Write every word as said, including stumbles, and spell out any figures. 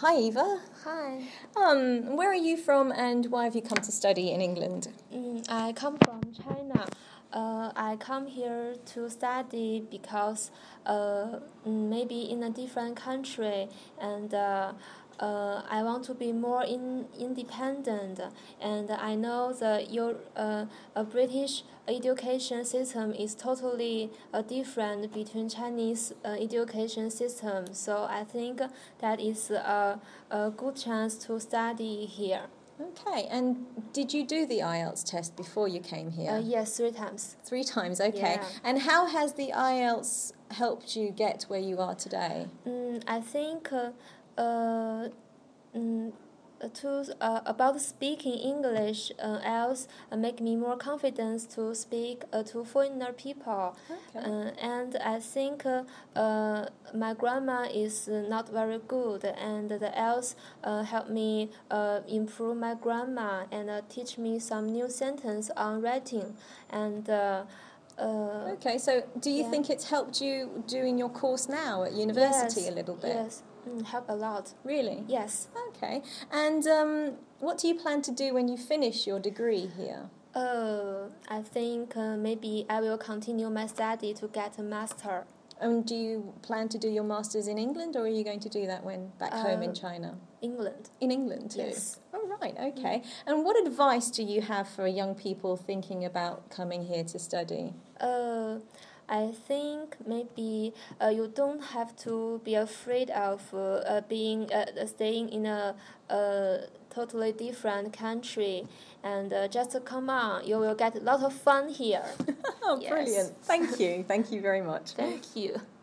Hi, Eva. Hi. Um, where are you from and why have you come to study in England? Mm, I come from China. Uh, I come here to study because uh, mm, maybe in a different country and uh, uh, I want to be more in, independent, and I know the your uh, a British education system is totally uh, different between Chinese uh, education system. So I think that is a, a good chance to study here. Okay, and did you do the I E L T S test before you came here? Uh, yes, three times. Three times, okay. Yeah. And how has the I E L T S helped you get where you are today? Mm, I think uh, uh, mm, uh, to uh, about speaking English uh, else uh, make me more confident to speak uh, to foreigner people. Okay. Uh, and I think uh, uh, my grammar is uh, not very good, and the else uh, help me uh, improve my grammar and uh, teach me some new sentence on writing and. Uh, uh, Okay, so do you yeah. think it's helped you doing your course now at university yes, a little bit? Yes, mm, help a lot. Really? Yes. Okay, and um, what do you plan to do when you finish your degree here? Uh, I think uh, maybe I will continue my study to get a master. And do you plan to do your masters in England, or are you going to do that when back uh, home in China? England. In England too? Yes. Oh, right, okay. Mm. And what advice do you have for young people thinking about coming here to study? Uh, I think maybe uh, you don't have to be afraid of uh, uh, being uh, staying in a uh, totally different country, and uh, just come on, you will get a lot of fun here. Oh, yes. Brilliant! Thank you, thank you very much. Thank you.